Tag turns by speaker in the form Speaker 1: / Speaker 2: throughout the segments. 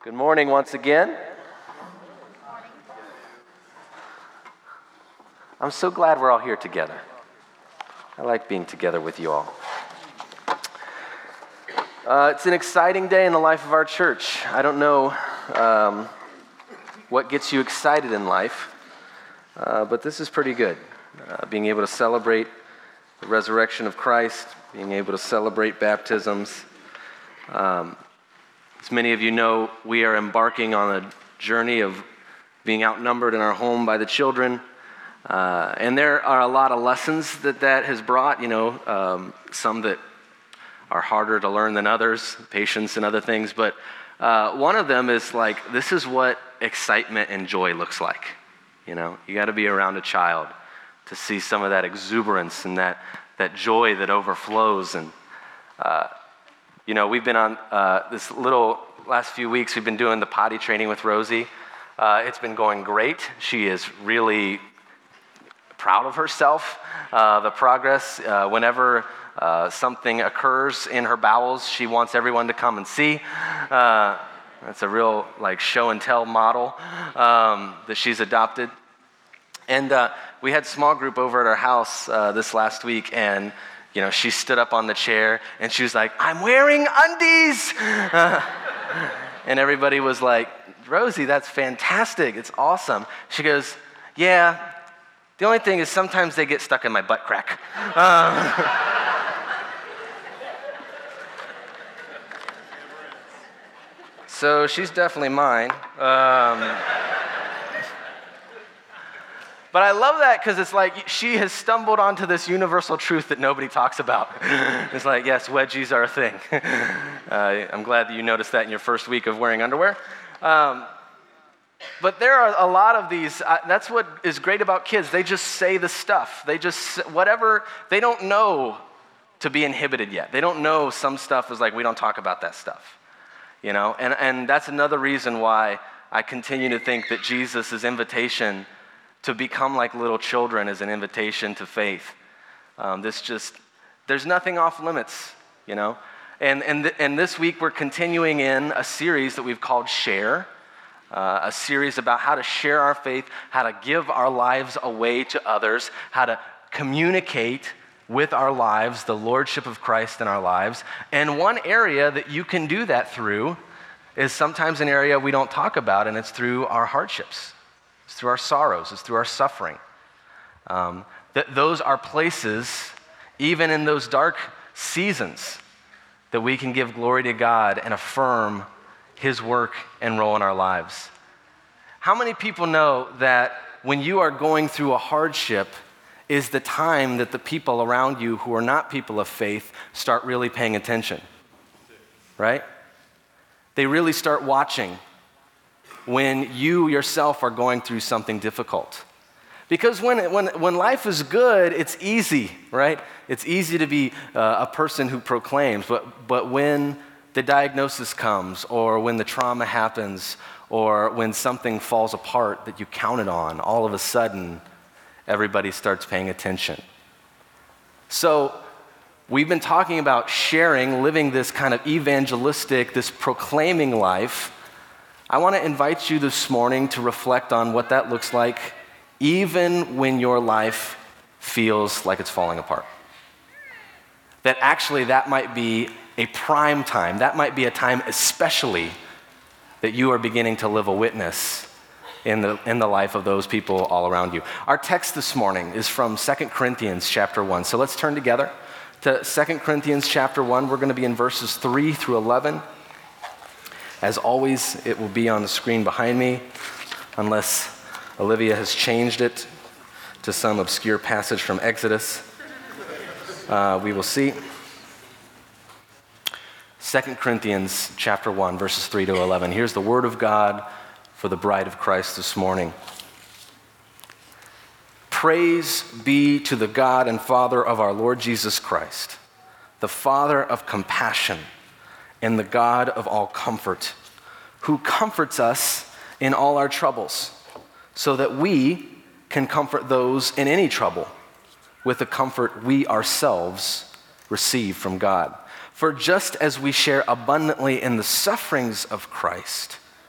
Speaker 1: Good morning once again. I'm so glad we're all here together. I like being together with you all. It's an exciting day in the life of our church. I don't know what gets you excited in life, but this is pretty good. Being able to celebrate the resurrection of Christ, being able to celebrate baptisms. As many of you know, we are embarking on a journey of being outnumbered in our home by the children. And there are a lot of lessons that has brought, some that are harder to learn than others, patience and other things. But one of them is this is what excitement and joy looks like. You got to be around a child to see some of that exuberance and that joy that overflows. And, we've been on this little last few weeks, we've been doing the potty training with Rosie. It's been going great. She is really proud of herself, the progress. Whenever something occurs in her bowels, she wants everyone to come and see. That's a real show and tell model that she's adopted. And we had small group over at our house this last week, and she stood up on the chair and she was like, "I'm wearing undies." And everybody was like, "Rosie, that's fantastic. It's awesome." She goes, "Yeah, the only thing is sometimes they get stuck in my butt crack." So she's definitely mine. But I love that because it's she has stumbled onto this universal truth that nobody talks about. It's yes, wedgies are a thing. I'm glad that you noticed that in your first week of wearing underwear. But there are a lot of these, that's what is great about kids. They just say the stuff. They just, whatever, they don't know to be inhibited yet. They don't know some stuff is we don't talk about that stuff. And that's another reason why I continue to think that Jesus' invitation to become like little children is an invitation to faith. There's nothing off limits, And this week we're continuing in a series that we've called Share, a series about how to share our faith, how to give our lives away to others, how to communicate with our lives the lordship of Christ in our lives. And one area that you can do that through is sometimes an area we don't talk about, and it's through our hardships. It's through our sorrows. It's through our suffering. Those are places, even in those dark seasons, that we can give glory to God and affirm His work and role in our lives. How many people know that when you are going through a hardship is the time that the people around you who are not people of faith start really paying attention? Right? They really start watching when you yourself are going through something difficult. Because when life is good, it's easy, right? It's easy to be a person who proclaims, but when the diagnosis comes, or when the trauma happens, or when something falls apart that you counted on, all of a sudden, everybody starts paying attention. So we've been talking about sharing, living this kind of evangelistic, this proclaiming life. I want to invite you this morning to reflect on what that looks like even when your life feels like it's falling apart. That actually that might be a prime time. That might be a time especially that you are beginning to live a witness in the life of those people all around you. Our text this morning is from 2 Corinthians chapter 1. So let's turn together to 2 Corinthians chapter 1. We're going to be in verses 3 through 11. As always, it will be on the screen behind me, unless Olivia has changed it to some obscure passage from Exodus. We will see. 2 Corinthians chapter 1, verses 3 to 11. Here's the word of God for the bride of Christ this morning. Praise be to the God and Father of our Lord Jesus Christ, the Father of compassion and the God of all comfort, who comforts us in all our troubles, so that we can comfort those in any trouble with the comfort we ourselves receive from God. For just as we share abundantly in the sufferings of Christ,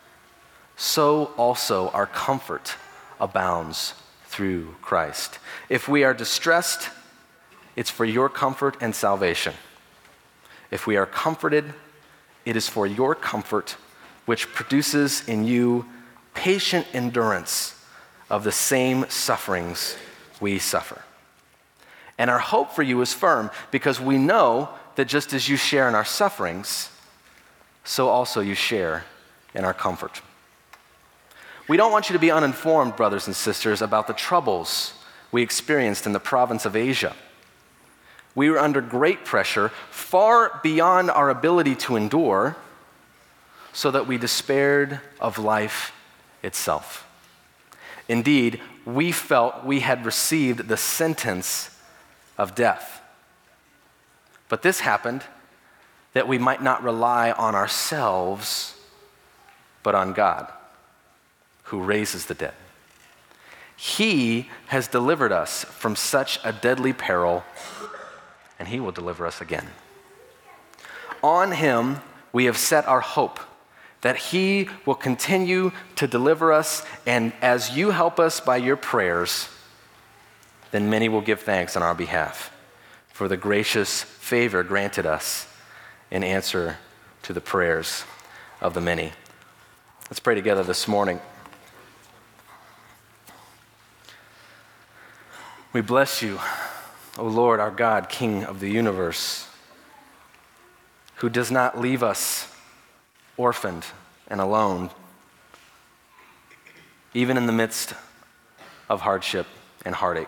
Speaker 1: so also our comfort abounds through Christ. If we are distressed, it's for your comfort and salvation. If we are comforted, it is for your comfort, which produces in you patient endurance of the same sufferings we suffer. And our hope for you is firm, because we know that just as you share in our sufferings, so also you share in our comfort. We don't want you to be uninformed, brothers and sisters, about the troubles we experienced in the province of Asia. We were under great pressure, far beyond our ability to endure, so that we despaired of life itself. Indeed, we felt we had received the sentence of death. But this happened that we might not rely on ourselves, but on God, who raises the dead. He has delivered us from such a deadly peril, and he will deliver us again. On him we have set our hope, that he will continue to deliver us, and as you help us by your prayers, then many will give thanks on our behalf for the gracious favor granted us in answer to the prayers of the many. Let's pray together this morning. We bless you, O Lord, our God, King of the universe, who does not leave us orphaned and alone, even in the midst of hardship and heartache.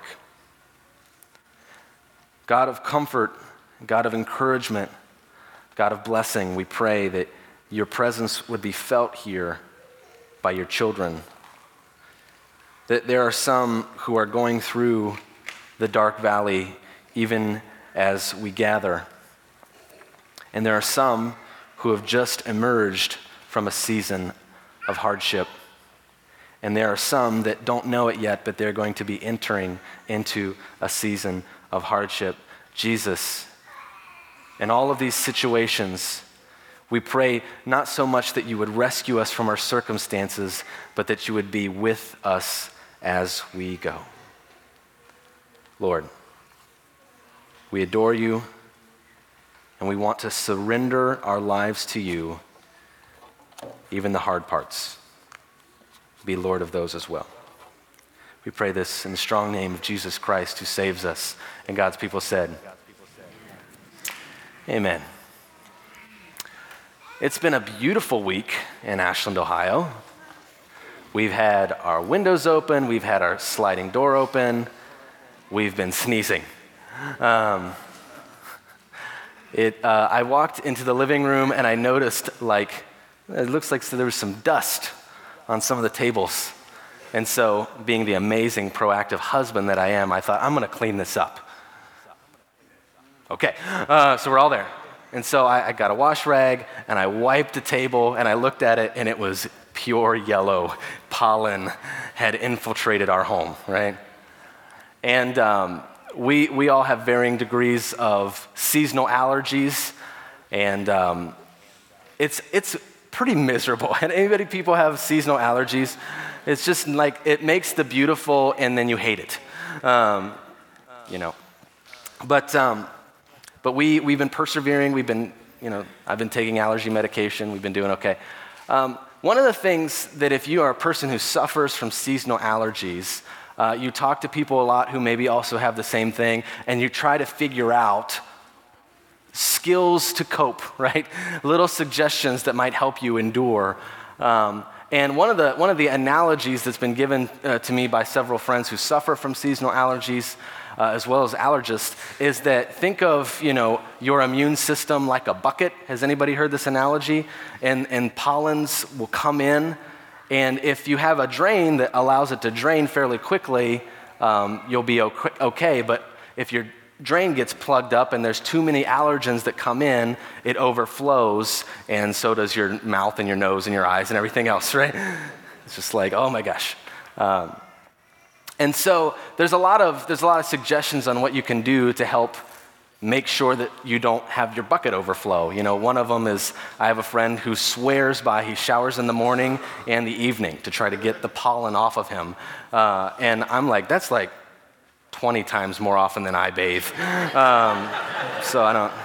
Speaker 1: God of comfort, God of encouragement, God of blessing, we pray that your presence would be felt here by your children. That there are some who are going through the dark valley even as we gather. And there are some who have just emerged from a season of hardship. And there are some that don't know it yet, but they're going to be entering into a season of hardship. Jesus, in all of these situations, we pray not so much that you would rescue us from our circumstances, but that you would be with us as we go. Lord, we adore you, and we want to surrender our lives to you, even the hard parts. Be Lord of those as well. We pray this in the strong name of Jesus Christ, who saves us. And God's people said, Amen. It's been a beautiful week in Ashland, Ohio. We've had our windows open. We've had our sliding door open. We've been sneezing. I walked into the living room and I noticed, it looks like there was some dust on some of the tables. And so, being the amazing, proactive husband that I am, I thought, I'm going to clean this up. Okay, so we're all there. And so I got a wash rag, and I wiped the table, and I looked at it, and it was pure yellow. Pollen had infiltrated our home, right? And we all have varying degrees of seasonal allergies, and it's pretty miserable. And people have seasonal allergies. It's just like, it makes the beautiful, and then you hate it, But we've been persevering. I've been taking allergy medication. We've been doing okay. One of the things that if you are a person who suffers from seasonal allergies, you talk to people a lot who maybe also have the same thing, and you try to figure out skills to cope, right? Little suggestions that might help you endure. And one of the analogies that's been given to me by several friends who suffer from seasonal allergies, as well as allergists, is that think of your immune system like a bucket. Has anybody heard this analogy? And pollens will come in, and if you have a drain that allows it to drain fairly quickly, you'll be okay. But if your drain gets plugged up and there's too many allergens that come in, it overflows, and so does your mouth and your nose and your eyes and everything else, right? It's just like, oh my gosh. And so there's a lot of suggestions on what you can do to help make sure that you don't have your bucket overflow. One of them is, I have a friend who swears by he showers in the morning and the evening to try to get the pollen off of him. And I'm like, that's like 20 times more often than I bathe. So I don't...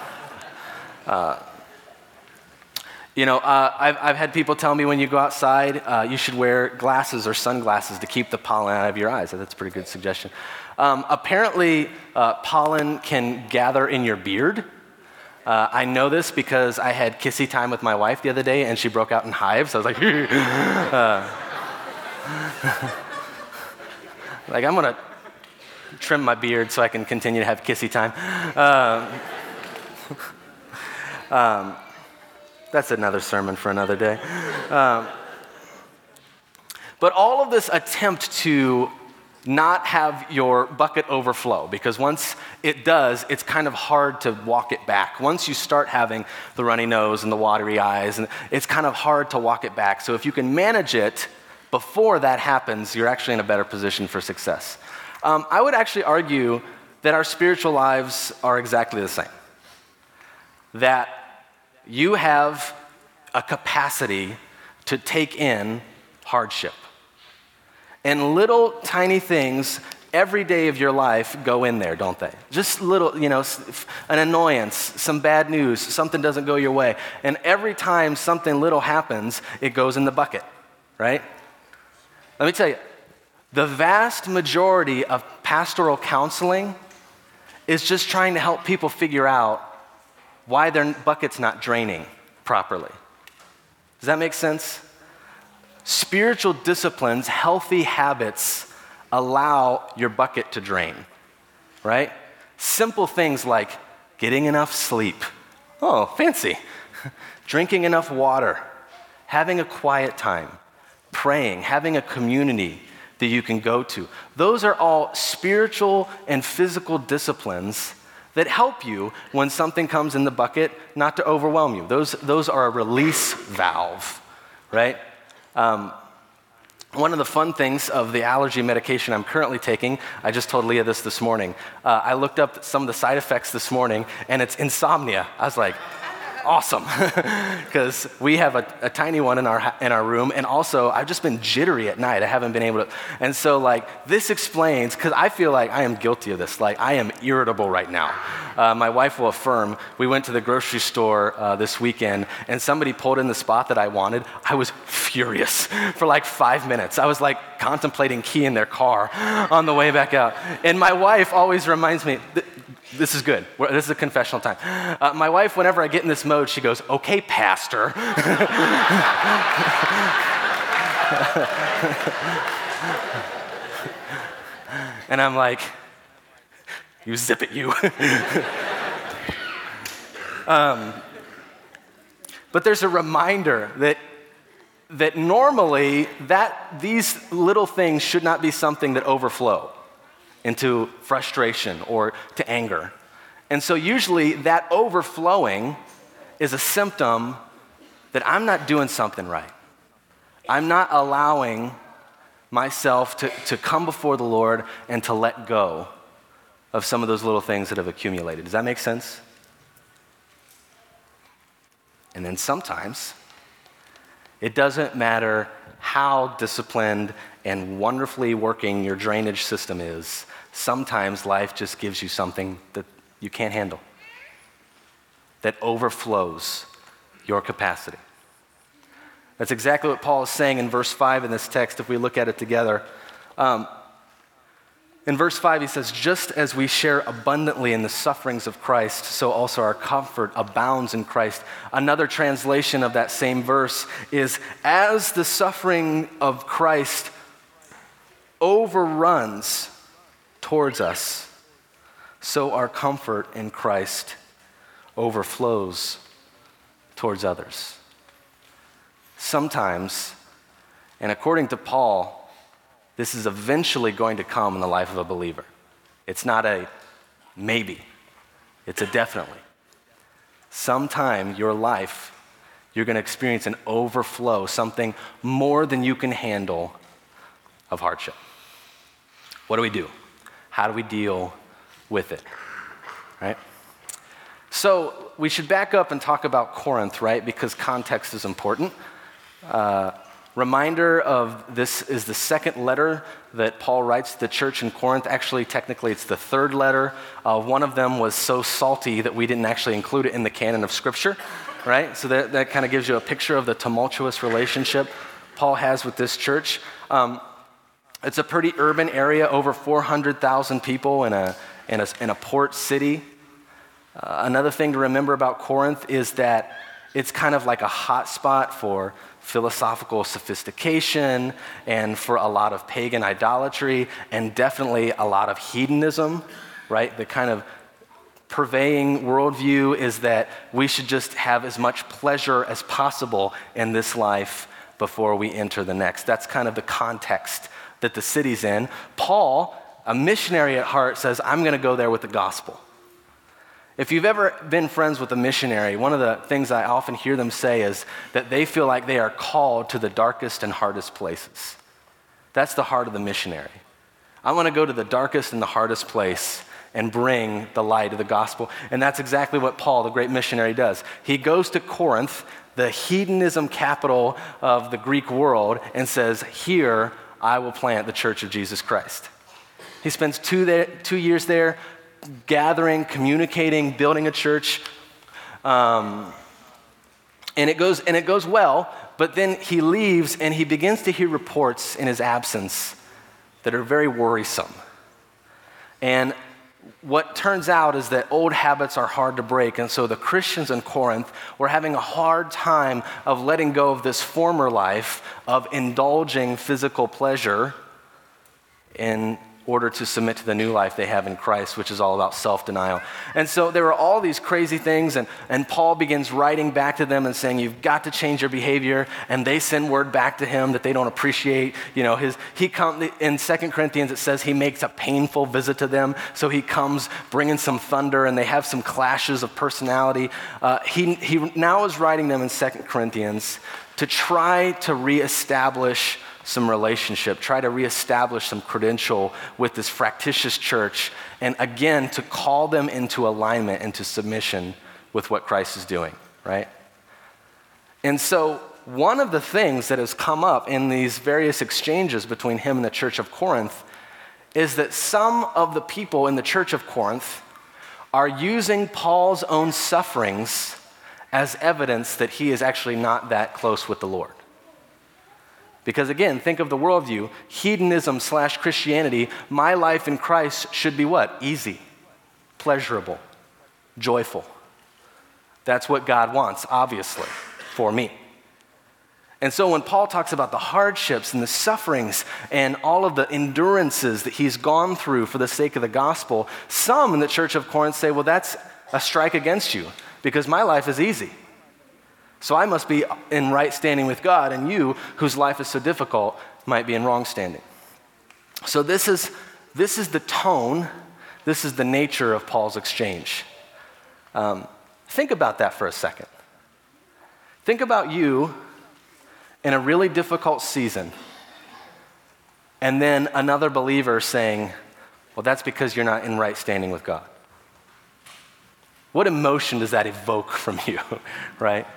Speaker 1: I've had people tell me when you go outside, you should wear glasses or sunglasses to keep the pollen out of your eyes. That's a pretty good suggestion. Apparently, pollen can gather in your beard. I know this because I had kissy time with my wife the other day, and she broke out in hives. I was like, like, I'm going to trim my beard so I can continue to have kissy time. That's another sermon for another day. But all of this attempt to not have your bucket overflow, because once it does, it's kind of hard to walk it back. Once you start having the runny nose and the watery eyes, and it's kind of hard to walk it back. So if you can manage it before that happens, you're actually in a better position for success. I would actually argue that our spiritual lives are exactly the same. That you have a capacity to take in hardship. And little tiny things every day of your life go in there, don't they? Just little, an annoyance, some bad news, something doesn't go your way. And every time something little happens, it goes in the bucket, right? Let me tell you, the vast majority of pastoral counseling is just trying to help people figure out why their bucket's not draining properly. Does that make sense? Spiritual disciplines, healthy habits, allow your bucket to drain, right? Simple things like getting enough sleep. Oh, fancy. Drinking enough water, having a quiet time, praying, having a community that you can go to. Those are all spiritual and physical disciplines that help you when something comes in the bucket not to overwhelm you. Those are a release valve, right? One of the fun things of the allergy medication I'm currently taking, I just told Leah this morning. I looked up some of the side effects this morning, and it's insomnia. I was like, awesome, because we have a tiny one in our room, and also I've just been jittery at night. I haven't been able to, and so this explains, because I feel like I am guilty of this. I am irritable right now. My wife will affirm. We went to the grocery store this weekend, and somebody pulled in the spot that I wanted. I was furious for 5 minutes. I was contemplating keying their car on the way back out, and my wife always reminds me. This is good. This is a confessional time. My wife, whenever I get in this mode, she goes, "Okay, pastor." And I'm like, "You zip it, you." But there's a reminder that normally these little things should not be something that overflow into frustration or to anger. And so usually that overflowing is a symptom that I'm not doing something right. I'm not allowing myself to come before the Lord and to let go of some of those little things that have accumulated. Does that make sense? And then sometimes it doesn't matter how disciplined and wonderfully working your drainage system is. Sometimes life just gives you something that you can't handle, that overflows your capacity. That's exactly what Paul is saying in verse 5 in this text, if we look at it together. In verse 5, he says, "Just as we share abundantly in the sufferings of Christ, so also our comfort abounds in Christ." Another translation of that same verse is, "As the suffering of Christ overruns towards us, so our comfort in Christ overflows towards others." Sometimes, and according to Paul, this is eventually going to come in the life of a believer. It's not a maybe, it's a definitely. Sometime your life, you're going to experience an overflow, something more than you can handle of hardship. What do we do? How do we deal with it, right? So we should back up and talk about Corinth, right? Because context is important. Reminder of this is the second letter that Paul writes to the church in Corinth. Actually, technically, it's the third letter. One of them was so salty that we didn't actually include it in the canon of Scripture, right? So that kind of gives you a picture of the tumultuous relationship Paul has with this church. It's a pretty urban area, over 400,000 people in a port city. Another thing to remember about Corinth is that it's kind of like a hot spot for philosophical sophistication and for a lot of pagan idolatry and definitely a lot of hedonism, right? The kind of purveying worldview is that we should just have as much pleasure as possible in this life before we enter the next. That's kind of the context that the city's in. Paul, a missionary at heart, says, I'm going to go there with the gospel. If you've ever been friends with a missionary, one of the things I often hear them say is that they feel like they are called to the darkest and hardest places. That's the heart of the missionary. I want to go to the darkest and the hardest place and bring the light of the gospel. And that's exactly what Paul, the great missionary, does. He goes to Corinth, the hedonism capital of the Greek world, and says, here I will plant the church of Jesus Christ. He spends 2 years there, gathering, communicating, building a church, and it goes well. But then he leaves, and he begins to hear reports in his absence that are very worrisome. And what turns out is that old habits are hard to break, and so the Christians in Corinth were having a hard time of letting go of this former life of indulging physical pleasure in order to submit to the new life they have in Christ, which is all about self-denial. And so there were all these crazy things, and Paul begins writing back to them and saying, you've got to change your behavior, and they send word back to him that they don't appreciate. In 2 Corinthians, it says he makes a painful visit to them, so he comes bringing some thunder, and they have some clashes of personality. He now is writing them in 2 Corinthians to try to reestablish some relationship, try to reestablish some credential with this fractious church, and again, to call them into alignment, into submission with what Christ is doing, right? And so one of the things that has come up in these various exchanges between him and the church of Corinth is that some of the people in the church of Corinth are using Paul's own sufferings as evidence that he is actually not that close with the Lord. Because again, think of the worldview, hedonism/Christianity, my life in Christ should be what? Easy, pleasurable, joyful. That's what God wants, obviously, for me. And so when Paul talks about the hardships and the sufferings and all of the endurances that he's gone through for the sake of the gospel, some in the church of Corinth say, well, that's a strike against you because my life is easy. So I must be in right standing with God, and you, whose life is so difficult, might be in wrong standing. So this is the tone, this is the nature of Paul's exchange. Think about that for a second. Think about you in a really difficult season, and then another believer saying, well, that's because you're not in right standing with God. What emotion does that evoke from you, right?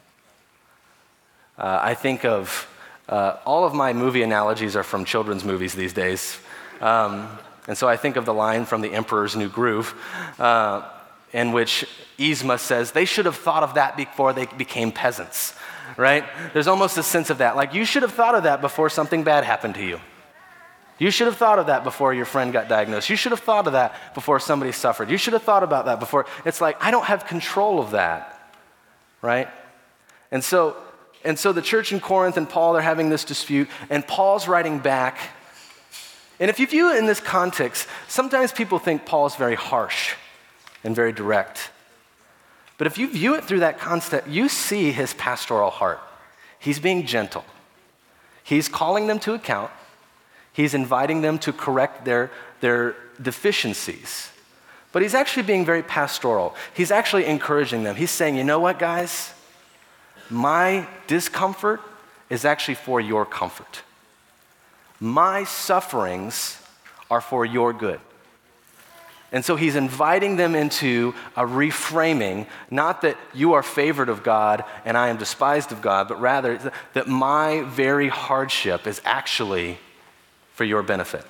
Speaker 1: I think of, all of my movie analogies are from children's movies these days. And so I think of the line from The Emperor's New Groove, in which Yzma says, they should have thought of that before they became peasants, right? There's almost a sense of that. Like, you should have thought of that before something bad happened to you. You should have thought of that before your friend got diagnosed. You should have thought of that before somebody suffered. You should have thought about that before. It's like, I don't have control of that, right? And so the church in Corinth and Paul are having this dispute, and Paul's writing back. And if you view it in this context, sometimes people think Paul is very harsh and very direct. But if you view it through that context, you see his pastoral heart. He's being gentle. He's calling them to account. He's inviting them to correct their deficiencies. But he's actually being very pastoral. He's actually encouraging them. He's saying, you know what, guys? My discomfort is actually for your comfort. My sufferings are for your good. And so he's inviting them into a reframing, not that you are favored of God and I am despised of God, but rather that my very hardship is actually for your benefit.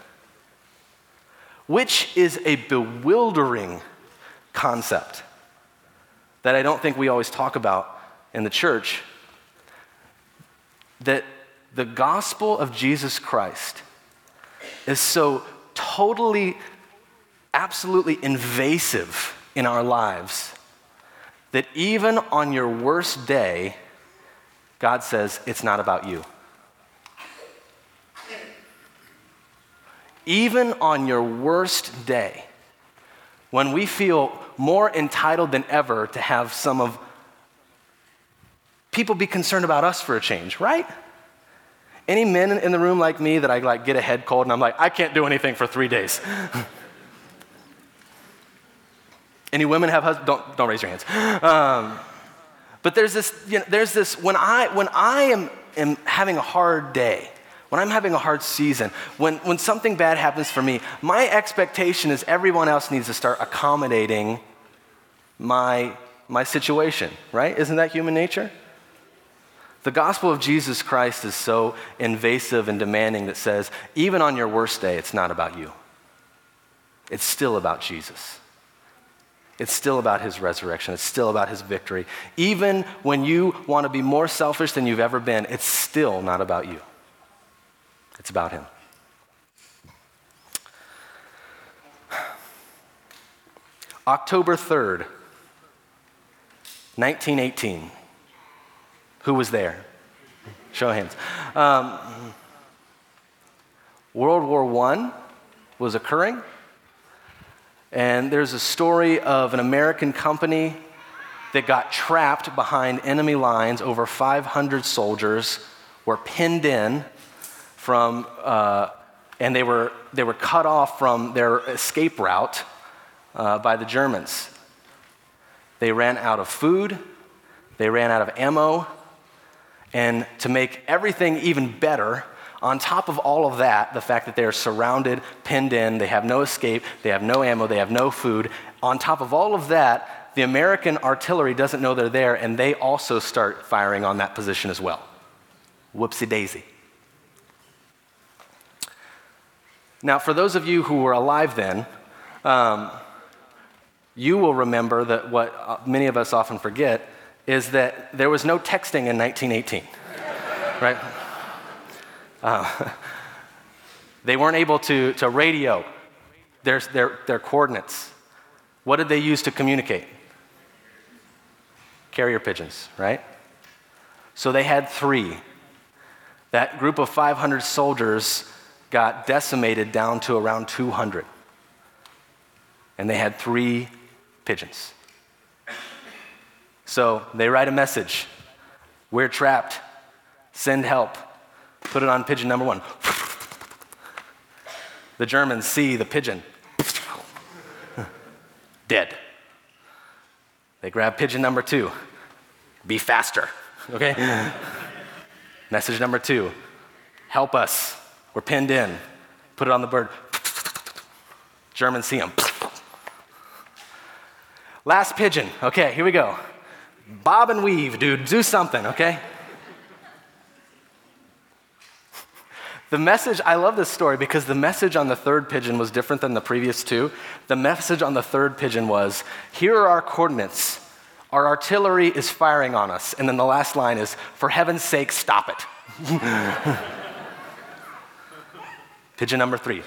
Speaker 1: Which is a bewildering concept that I don't think we always talk about in the church, that the gospel of Jesus Christ is so totally, absolutely invasive in our lives that even on your worst day, God says, it's not about you. Even on your worst day, when we feel more entitled than ever to have some of people be concerned about us for a change, right? Any men in the room like me that I get a head cold and I'm like, I can't do anything for 3 days. Any women have husbands? Don't raise your hands. But there's this, when I am having a hard day, when I'm having a hard season, when something bad happens for me, my expectation is everyone else needs to start accommodating my situation, right? Isn't that human nature? The gospel of Jesus Christ is so invasive and demanding that says, even on your worst day, it's not about you. It's still about Jesus. It's still about his resurrection. It's still about his victory. Even when you want to be more selfish than you've ever been, it's still not about you. It's about him. October 3rd, 1918. Who was there? Show of hands. World War I was occurring, and there's a story of an American company that got trapped behind enemy lines. Over 500 soldiers were pinned in from, and they were cut off from their escape route by the Germans. They ran out of food, they ran out of ammo, and to make everything even better, on top of all of that, the fact that they are surrounded, pinned in, they have no escape, they have no ammo, they have no food, on top of all of that, the American artillery doesn't know they're there, and they also start firing on that position as well. Whoopsie daisy. Now, for those of you who were alive then, you will remember that what many of us often forget is that there was no texting in 1918, right? They weren't able to radio their coordinates. What did they use to communicate? Carrier pigeons, right? So they had 3. That group of 500 soldiers got decimated down to around 200. And they had 3 pigeons. So they write a message. We're trapped. Send help. Put it on pigeon number 1. The Germans see the pigeon. Dead. They grab pigeon number 2. Be faster. Okay? Message number 2. Help us. We're pinned in. Put it on the bird. Germans see him. Last pigeon. Okay, here we go. Bob and weave, dude. Do something, okay? The message, I love this story because the message on the 3rd pigeon was different than the previous 2. The message on the 3rd pigeon was, here are our coordinates. Our artillery is firing on us. And then the last line is, for heaven's sake, stop it. Pigeon number 3.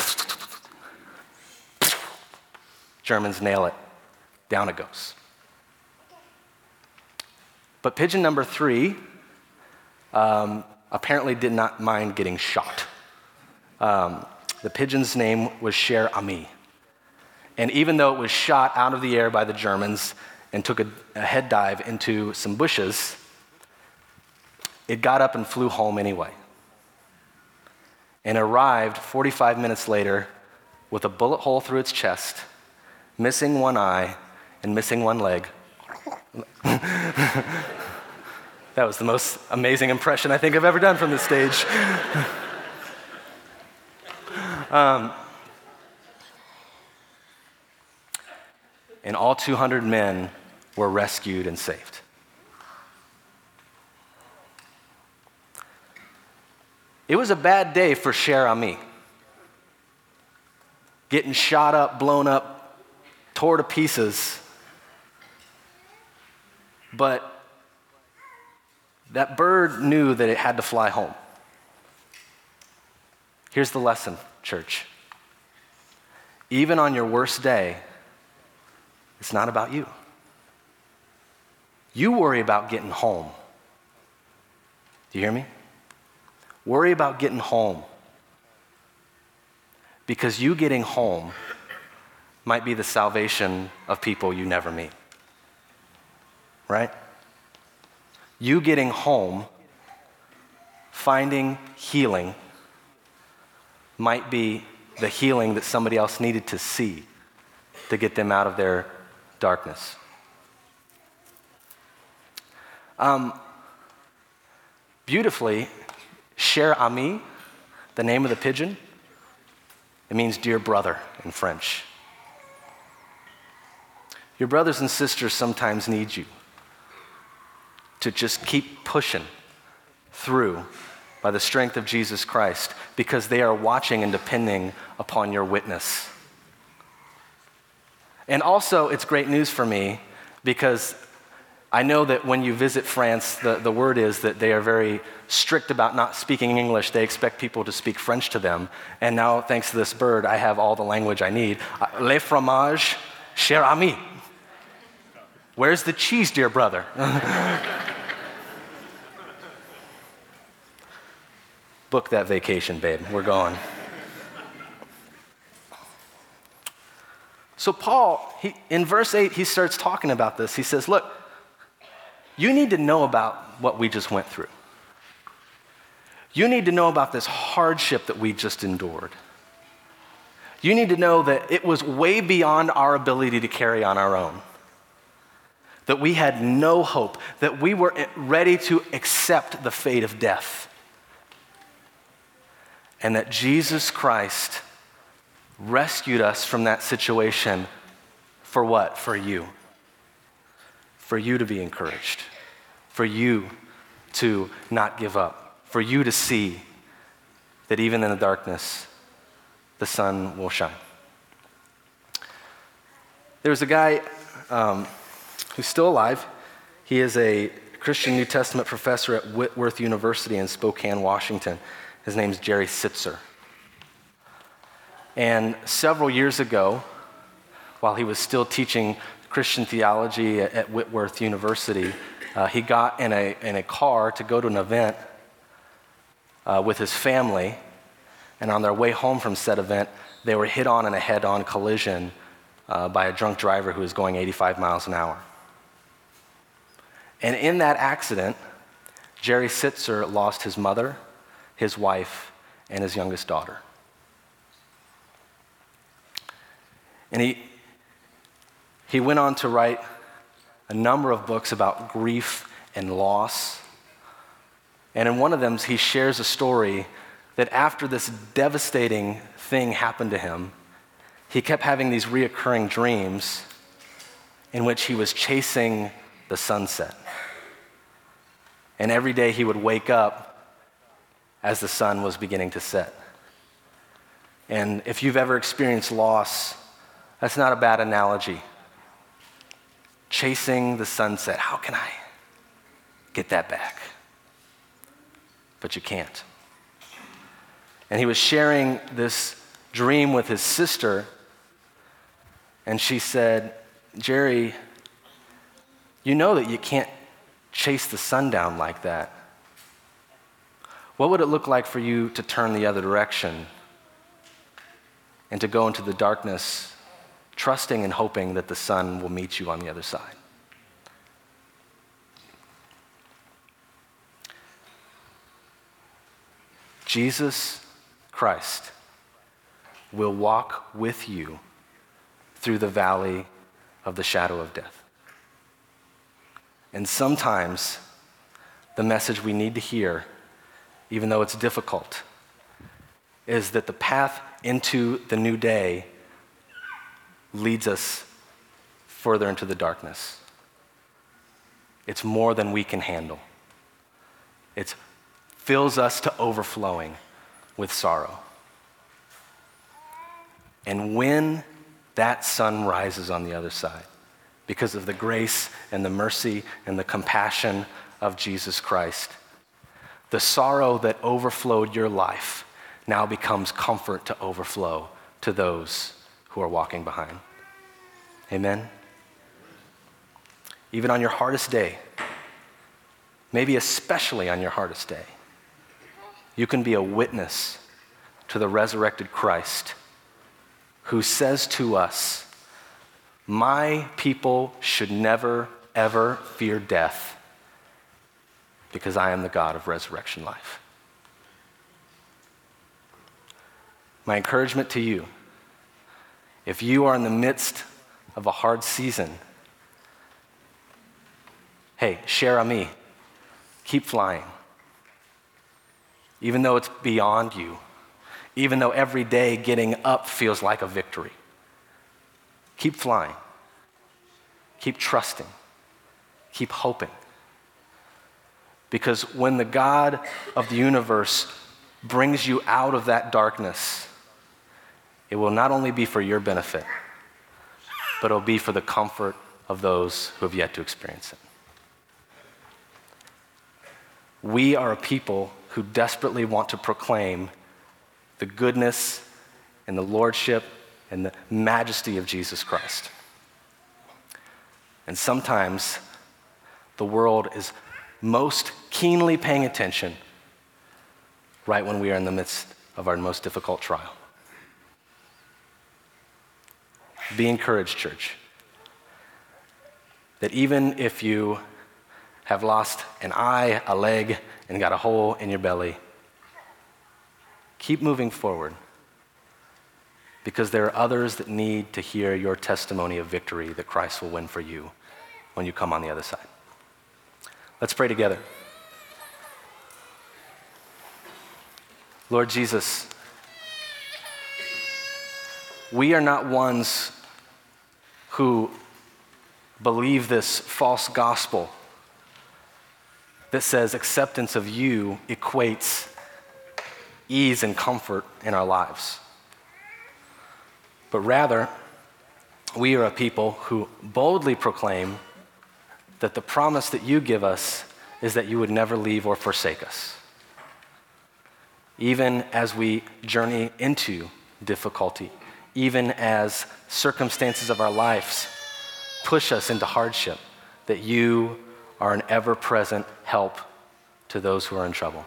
Speaker 1: Germans nail it. Down it goes. But pigeon number 3 apparently did not mind getting shot. The pigeon's name was Cher Ami. And even though it was shot out of the air by the Germans and took a head dive into some bushes, it got up and flew home anyway. And arrived 45 minutes later with a bullet hole through its chest, missing one eye and missing one leg. That was the most amazing impression I think I've ever done from this stage. and all 200 men were rescued and saved. It was a bad day for Cher Ami. Getting shot up, blown up, tore to pieces. But that bird knew that it had to fly home. Here's the lesson, church. Even on your worst day, it's not about you. You worry about getting home. Do you hear me? Worry about getting home. Because you getting home might be the salvation of people you never meet. Right? You getting home, finding healing, might be the healing that somebody else needed to see to get them out of their darkness. Beautifully, Cher Ami, the name of the pigeon, it means dear brother in French. Your brothers and sisters sometimes need you to just keep pushing through by the strength of Jesus Christ because they are watching and depending upon your witness. And also, it's great news for me because I know that when you visit France, the word is that they are very strict about not speaking English. They expect people to speak French to them. And now, thanks to this bird, I have all the language I need. Le fromage, cher ami. Where's the cheese, dear brother? Book that vacation, babe. We're going. So Paul, in verse 8, he starts talking about this. He says, look, you need to know about what we just went through. You need to know about this hardship that we just endured. You need to know that it was way beyond our ability to carry on our own. That we had no hope, that we were ready to accept the fate of death. And that Jesus Christ rescued us from that situation for what? For you. For you to be encouraged. For you to not give up. For you to see that even in the darkness, the sun will shine. There's a guy who's still alive. He is a Christian New Testament professor at Whitworth University in Spokane, Washington. His name's Jerry Sittser. And several years ago, while he was still teaching Christian theology at Whitworth University, he got in a car to go to an event with his family, and on their way home from said event, they were hit on in a head-on collision by a drunk driver who was going 85 miles an hour. And in that accident, Jerry Sittser lost his mother, his wife, and his youngest daughter. And he went on to write a number of books about grief and loss. And in one of them, he shares a story that after this devastating thing happened to him, he kept having these reoccurring dreams in which he was chasing the sunset. And every day he would wake up as the sun was beginning to set. And if you've ever experienced loss, that's not a bad analogy. Chasing the sunset. How can I get that back? But you can't. And he was sharing this dream with his sister, and she said, Jerry, you know that you can't chase the sun down like that. What would it look like for you to turn the other direction and to go into the darkness, trusting and hoping that the sun will meet you on the other side? Jesus Christ will walk with you through the valley of the shadow of death. And sometimes the message we need to hear, even though it's difficult, is that the path into the new day leads us further into the darkness. It's more than we can handle. It fills us to overflowing with sorrow. And when that sun rises on the other side, because of the grace and the mercy and the compassion of Jesus Christ, the sorrow that overflowed your life now becomes comfort to overflow to those who are walking behind. Amen? Even on your hardest day, maybe especially on your hardest day, you can be a witness to the resurrected Christ who says to us, my people should never, ever fear death because I am the God of resurrection life. My encouragement to you, if you are in the midst of a hard season, hey, share on me. Keep flying. Even though it's beyond you, even though every day getting up feels like a victory. Keep flying. Keep trusting. Keep hoping. Because when the God of the universe brings you out of that darkness, it will not only be for your benefit, but it will be for the comfort of those who have yet to experience it. We are a people who desperately want to proclaim the goodness and the lordship and the majesty of Jesus Christ. And sometimes the world is most keenly paying attention right when we are in the midst of our most difficult trial. Be encouraged, church, that even if you have lost an eye, a leg, and got a hole in your belly, keep moving forward, because there are others that need to hear your testimony of victory that Christ will win for you when you come on the other side. Let's pray together. Lord Jesus, we are not ones who believe this false gospel that says acceptance of you equates ease and comfort in our lives. But rather, we are a people who boldly proclaim that the promise that you give us is that you would never leave or forsake us. Even as we journey into difficulty, even as circumstances of our lives push us into hardship, that you are an ever-present help to those who are in trouble.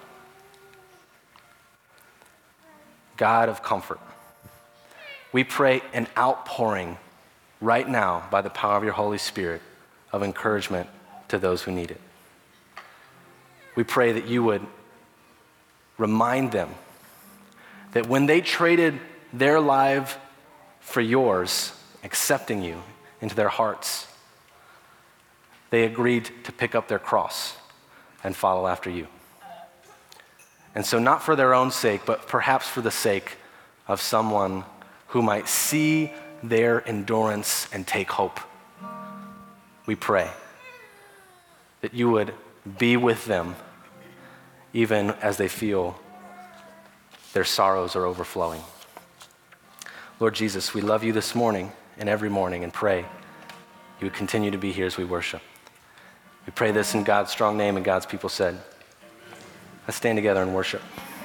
Speaker 1: God of comfort, we pray an outpouring right now by the power of your Holy Spirit of encouragement to those who need it. We pray that you would remind them that when they traded their life for yours, accepting you into their hearts, they agreed to pick up their cross and follow after you. And so not for their own sake, but perhaps for the sake of someone who might see their endurance and take hope, we pray that you would be with them even as they feel their sorrows are overflowing. Lord Jesus, we love you this morning and every morning and pray you would continue to be here as we worship. We pray this in God's strong name, and God's people said, let's stand together and worship.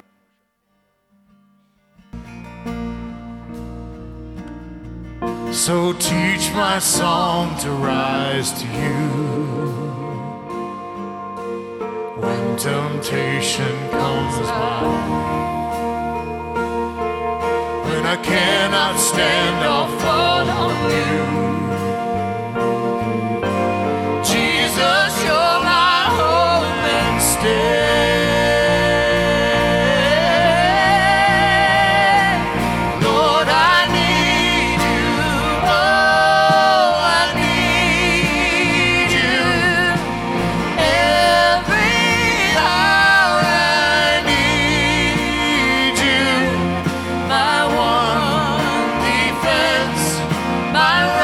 Speaker 2: So teach my song to rise to you when temptation comes my way. When I cannot stand, I'll fall on you. Jesus, you're my hope and stay. My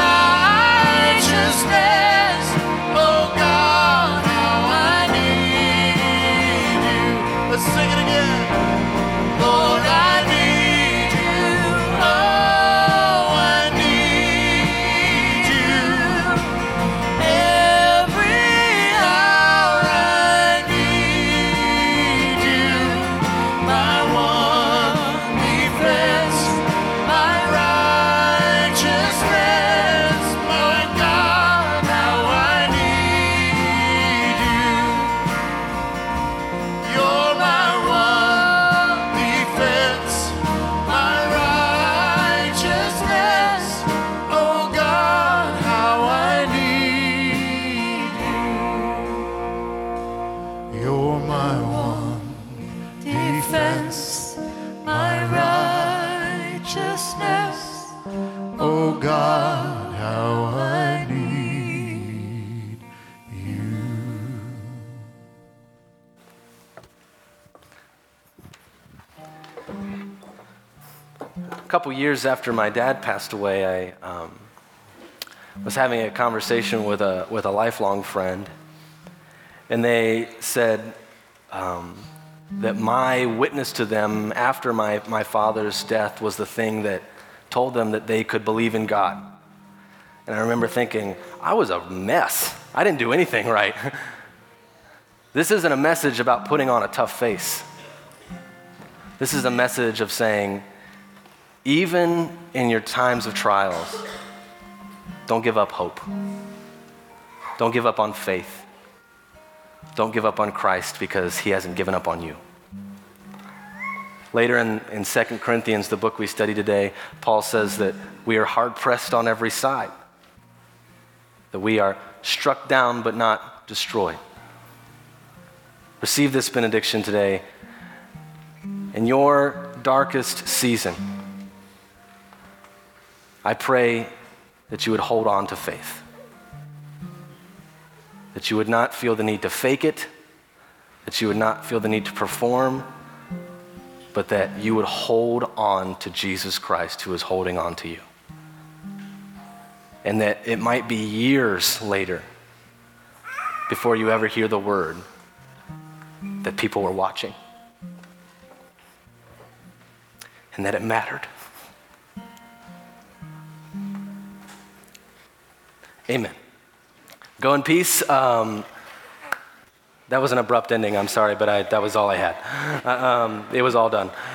Speaker 2: defense, my righteousness. Oh God, how I need you.
Speaker 1: A couple years after my dad passed away, I was having a conversation with a lifelong friend, and they said that my witness to them after my father's death was the thing that told them that they could believe in God. And I remember thinking, I was a mess. I didn't do anything right. This isn't a message about putting on a tough face. This is a message of saying, even in your times of trials, don't give up hope. Don't give up on faith. Don't give up on Christ because he hasn't given up on you. Later in 2 Corinthians, the book we study today, Paul says that we are hard-pressed on every side, that we are struck down but not destroyed. Receive this benediction today. In your darkest season, I pray that you would hold on to faith, that you would not feel the need to fake it, that you would not feel the need to perform, but that you would hold on to Jesus Christ who is holding on to you. And that it might be years later before you ever hear the word that people were watching. And that it mattered. Amen. Go in peace. That was an abrupt ending, I'm sorry, but that was all I had. It was all done.